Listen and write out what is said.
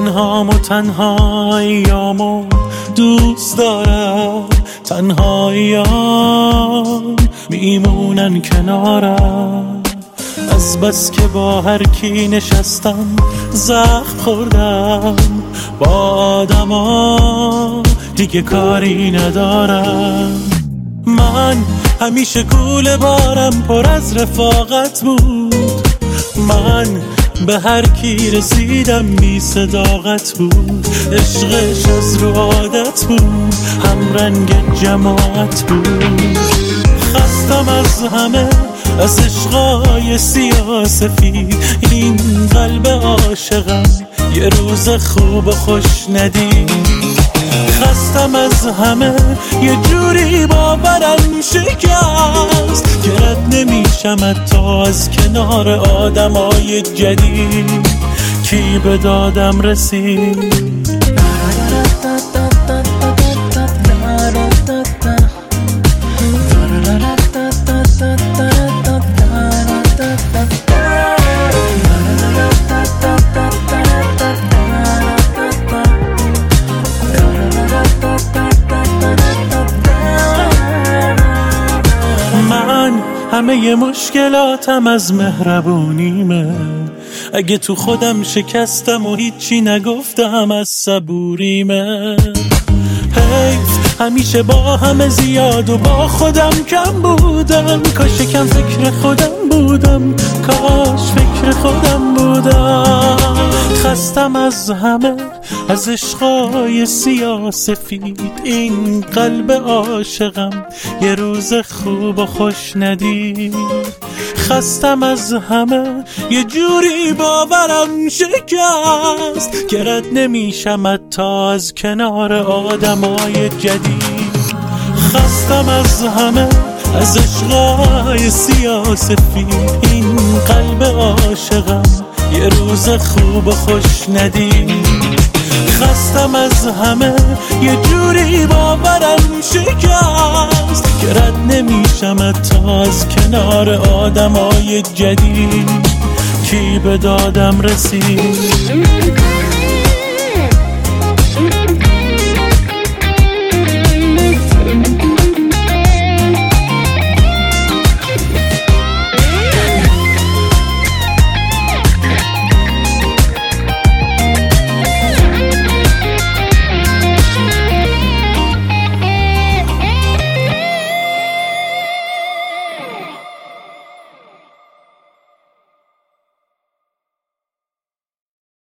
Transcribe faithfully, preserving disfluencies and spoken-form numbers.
تنهام و تنهاییامو دوست دارم، تنهاییام میمونن کنارم. از بس که با هر کی نشستم زخم خوردم، با آدما دیگه کاری ندارم. من همیشه کوله بارم پر از رفاقت بود، من به هر کی رسیدم بی صداقت بود. عشقش از رو عادت بود، هم رنگ جماعت بود. خستم از همه، از عشقای سیاسفید، این قلب عاشقم یه روز خوب و خوش ندید. خستم از همه، یه جوری باورم شکست که رد نمیشم حتی از کنار آدمای جدید. کی به دادم رسید؟ همه ی مشکلاتم از مهربونیمه، اگه تو خودم شکستم و هیچی نگفتم از صبوریمه. حیف همیشه با همه زیاد و با خودم کم بودم، کاش کم فکر خودم بودم، کاش فکر خودم بودم. خستم از همه، از عشقای سیاسفید، این قلب عاشقم یه روز خوب و خوش ندید. خستم از همه، یه جوری باورم شکست که رد نمیشم حتی از کنار آدمای جدید. خستم از همه، از عشقای سیاسفید، این قلب عاشقم یه روز خوب و خوش ندید. خستم از همه، یه جوری باورم شکست که رد نمیشم حتی از کنار آدمای جدید. کی به دادم رسید؟